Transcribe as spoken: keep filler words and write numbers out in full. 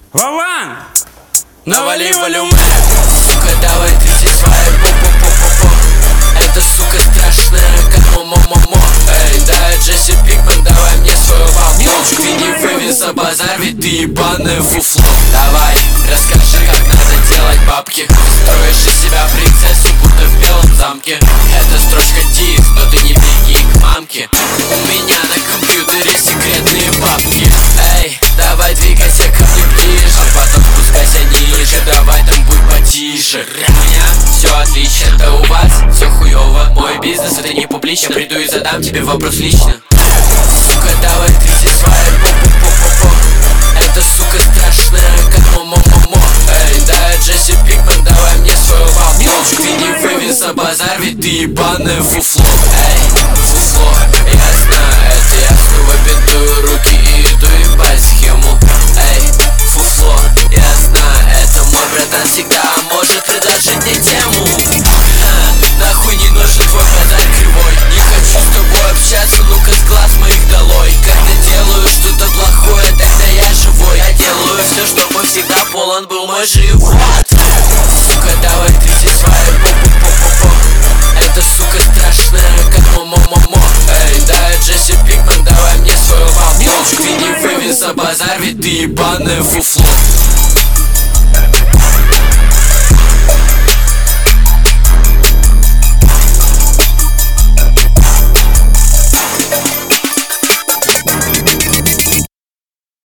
Вован! Навали волюме, сука, давай ты все свои по-по-по-по-по. Это, сука, страшная, как мо-мо-мо-мо. Эй, да, Джесси Пикмен, давай мне свою волну. Ты не вывез за базар, ведь ты ебаное фуфло. Давай, расскажи, как надо делать бабки. Строишь из себя принцессу, будто в белом замке. Это строчка диск, но ты не беги к мамке. У меня на компьютере секретные папки. Эй, давай двигайся ко мне ближе, а потом спускайся ниже. Давай там будь потише. У меня все отлично, да у вас все хуёво. Мой бизнес это не публично. Приду и задам тебе вопрос лично. Сука, давай ты все свои по-по-по-по-по. Это, сука, страшная, как мо-мо-мо-мо. Эй, да, Джесси Пикмен, давай мне свою волну. Ты не вывез за базар, ведь ты ебаное фуфло. Эй, фуфло, я знаю, это ясно. Выбинтую руки и иду ебать схему. Эй, фуфло, я знаю, это мой братан всегда может предложить мне тему. Ха, нахуй не нужен твой базар кривой. Не хочу с тобой общаться, ну-ка с глаз моих долой. Когда делаю что-то плохое, тогда я живой. Я делаю все, чтобы всегда полон был мой живот. Сука, давай ты все свои по-по-по-по-по. Это, сука, страшная, как мо-мо-мо-мо. Эй, да, Джесси Пикмен, давай мне свою волну. Ты не вывез за базар, ведь ты ебаное фуфло.